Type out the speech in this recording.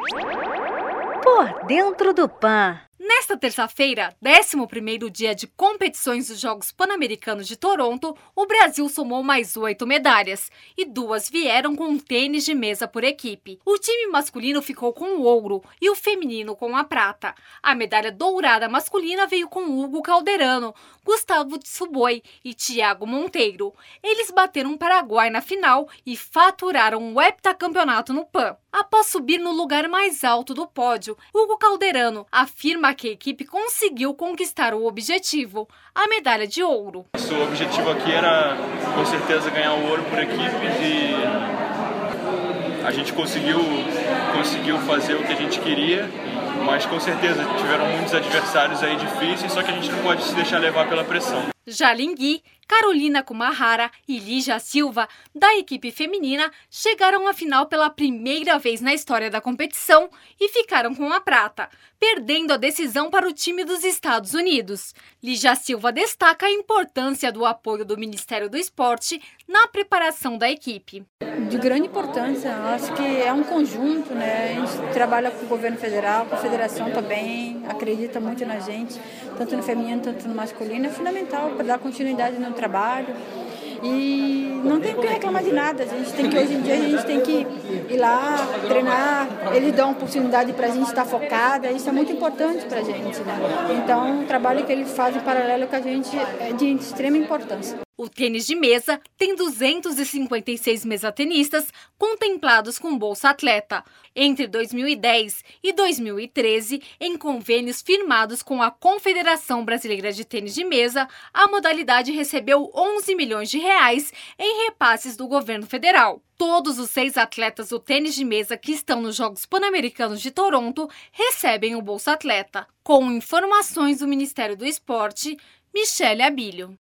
Por dentro do PAN. Nesta terça-feira, 11º dia de competições dos Jogos Pan-Americanos de Toronto, o Brasil somou mais 8 medalhas, e 2 vieram com um tênis de mesa por equipe. O time masculino ficou com o ouro e o feminino com a prata. A medalha dourada masculina veio com Hugo Calderano, Gustavo Tsuboi e Thiago Monteiro. Eles bateram o Paraguai na final e faturaram o heptacampeonato no PAN. Após subir no lugar mais alto do pódio, Hugo Calderano afirma que a equipe conseguiu conquistar o objetivo, a medalha de ouro. Nosso objetivo aqui era, com certeza, ganhar o ouro por equipes e a gente conseguiu fazer o que a gente queria, mas com certeza tiveram muitos adversários aí difíceis, só que a gente não pode se deixar levar pela pressão. Jalin Gui, Carolina Kumahara e Lígia Silva, da equipe feminina, chegaram à final pela primeira vez na história da competição e ficaram com a prata, perdendo a decisão para o time dos Estados Unidos. Lígia Silva destaca a importância do apoio do Ministério do Esporte na preparação da equipe. De grande importância, acho que é um conjunto, né? A gente trabalha com o governo federal, com a federação também, acredita muito na gente, tanto no feminino, tanto no masculino. É fundamental para dar continuidade no trabalho e não tem o que reclamar de nada. Hoje em dia a gente tem que ir lá, treinar, eles dão oportunidade para a gente estar focada, isso é muito importante para a gente, né? Então o trabalho que eles fazem em paralelo com a gente é de extrema importância. O tênis de mesa tem 256 mesatenistas contemplados com Bolsa Atleta. Entre 2010 e 2013, em convênios firmados com a Confederação Brasileira de Tênis de Mesa, a modalidade recebeu 11 milhões de reais em repasses do governo federal. Todos os 6 atletas do tênis de mesa que estão nos Jogos Pan-Americanos de Toronto recebem o Bolsa Atleta. Com informações do Ministério do Esporte, Michele Abílio.